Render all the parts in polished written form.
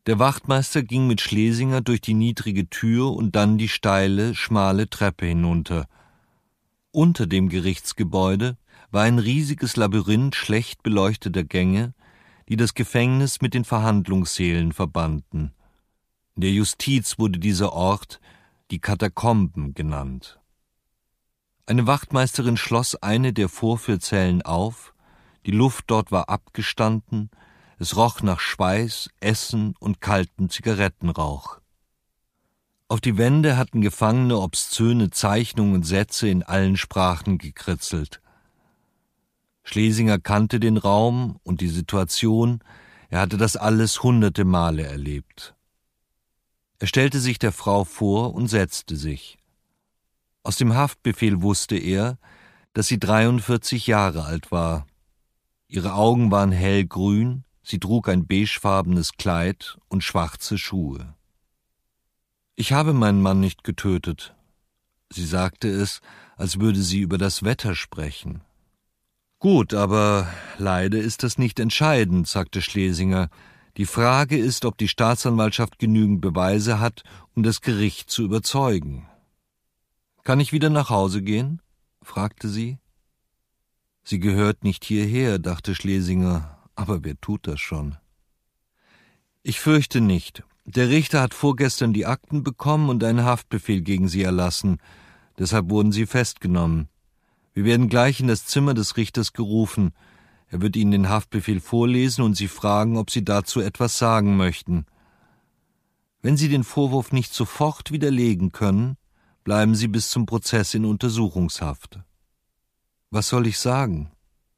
Der Wachtmeister ging mit Schlesinger durch die niedrige Tür und dann die steile, schmale Treppe hinunter. Unter dem Gerichtsgebäude war ein riesiges Labyrinth schlecht beleuchteter Gänge, die das Gefängnis mit den Verhandlungssälen verbanden. In der Justiz wurde dieser Ort die Katakomben genannt. Eine Wachtmeisterin schloss eine der Vorführzellen auf, die Luft dort war abgestanden, es roch nach Schweiß, Essen und kalten Zigarettenrauch. Auf die Wände hatten Gefangene obszöne Zeichnungen und Sätze in allen Sprachen gekritzelt. Schlesinger kannte den Raum und die Situation, er hatte das alles hunderte Male erlebt. Er stellte sich der Frau vor und setzte sich. Aus dem Haftbefehl wusste er, dass sie 43 Jahre alt war. Ihre Augen waren hellgrün, sie trug ein beigefarbenes Kleid und schwarze Schuhe. »Ich habe meinen Mann nicht getötet.« Sie sagte es, als würde sie über das Wetter sprechen. »Gut, aber leider ist das nicht entscheidend«, sagte Schlesinger. »Die Frage ist, ob die Staatsanwaltschaft genügend Beweise hat, um das Gericht zu überzeugen.« »Kann ich wieder nach Hause gehen?« fragte sie. »Sie gehört nicht hierher«, dachte Schlesinger, »aber wer tut das schon?« »Ich fürchte nicht. Der Richter hat vorgestern die Akten bekommen und einen Haftbefehl gegen Sie erlassen. Deshalb wurden Sie festgenommen. Wir werden gleich in das Zimmer des Richters gerufen. Er wird Ihnen den Haftbefehl vorlesen und Sie fragen, ob Sie dazu etwas sagen möchten. Wenn Sie den Vorwurf nicht sofort widerlegen können, bleiben Sie bis zum Prozess in Untersuchungshaft.« »Was soll ich sagen?«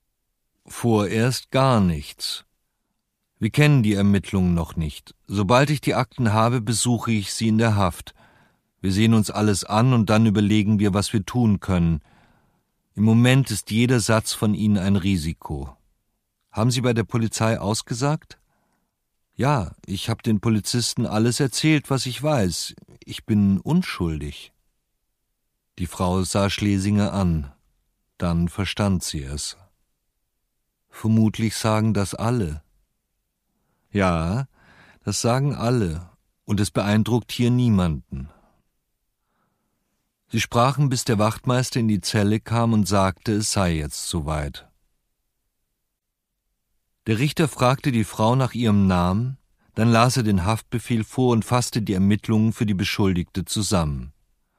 »Vorerst gar nichts. Wir kennen die Ermittlungen noch nicht. Sobald ich die Akten habe, besuche ich Sie in der Haft. Wir sehen uns alles an und dann überlegen wir, was wir tun können. Im Moment ist jeder Satz von Ihnen ein Risiko. Haben Sie bei der Polizei ausgesagt?« »Ja, ich habe den Polizisten alles erzählt, was ich weiß. Ich bin unschuldig.« Die Frau sah Schlesinger an. Dann verstand sie es. »Vermutlich sagen das alle.« »Ja, das sagen alle, und es beeindruckt hier niemanden.« Sie sprachen, bis der Wachtmeister in die Zelle kam und sagte, es sei jetzt soweit. Der Richter fragte die Frau nach ihrem Namen, dann las er den Haftbefehl vor und fasste die Ermittlungen für die Beschuldigte zusammen.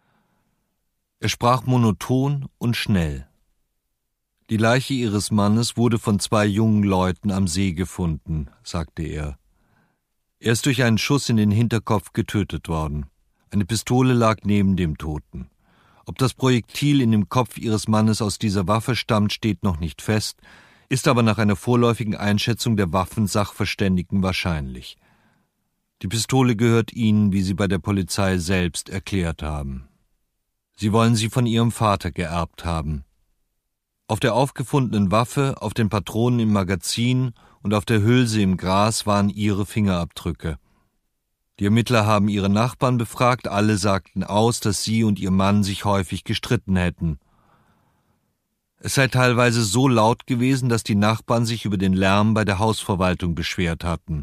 Er sprach monoton und schnell. »Die Leiche Ihres Mannes wurde von 2 jungen Leuten am See gefunden«, sagte er. »Er ist durch einen Schuss in den Hinterkopf getötet worden. Eine Pistole lag neben dem Toten. Ob das Projektil in dem Kopf Ihres Mannes aus dieser Waffe stammt, steht noch nicht fest, ist aber nach einer vorläufigen Einschätzung der Waffensachverständigen wahrscheinlich. Die Pistole gehört Ihnen, wie Sie bei der Polizei selbst erklärt haben. Sie wollen sie von Ihrem Vater geerbt haben. Auf der aufgefundenen Waffe, auf den Patronen im Magazin und auf der Hülse im Gras waren Ihre Fingerabdrücke. Die Ermittler haben Ihre Nachbarn befragt, alle sagten aus, dass Sie und Ihr Mann sich häufig gestritten hätten. Es sei teilweise so laut gewesen, dass die Nachbarn sich über den Lärm bei der Hausverwaltung beschwert hatten.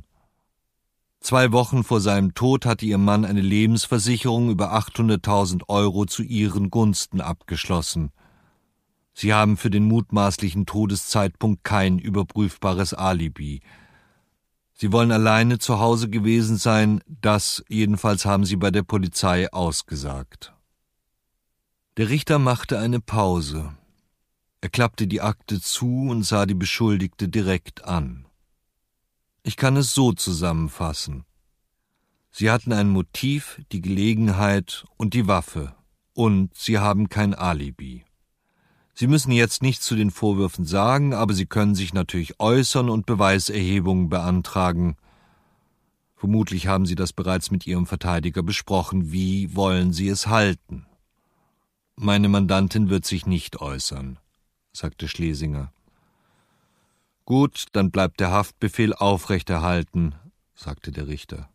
2 Wochen vor seinem Tod hatte Ihr Mann eine Lebensversicherung über 800.000 € zu Ihren Gunsten abgeschlossen. Sie haben für den mutmaßlichen Todeszeitpunkt kein überprüfbares Alibi. Sie wollen alleine zu Hause gewesen sein, das jedenfalls haben Sie bei der Polizei ausgesagt.« Der Richter machte eine Pause. Er klappte die Akte zu und sah die Beschuldigte direkt an. »Ich kann es so zusammenfassen. Sie hatten ein Motiv, die Gelegenheit und die Waffe, und Sie haben kein Alibi. Sie müssen jetzt nichts zu den Vorwürfen sagen, aber Sie können sich natürlich äußern und Beweiserhebungen beantragen. Vermutlich haben Sie das bereits mit Ihrem Verteidiger besprochen. Wie wollen Sie es halten?« »Meine Mandantin wird sich nicht äußern«, sagte Schlesinger. »Gut, dann bleibt der Haftbefehl aufrechterhalten«, sagte der Richter.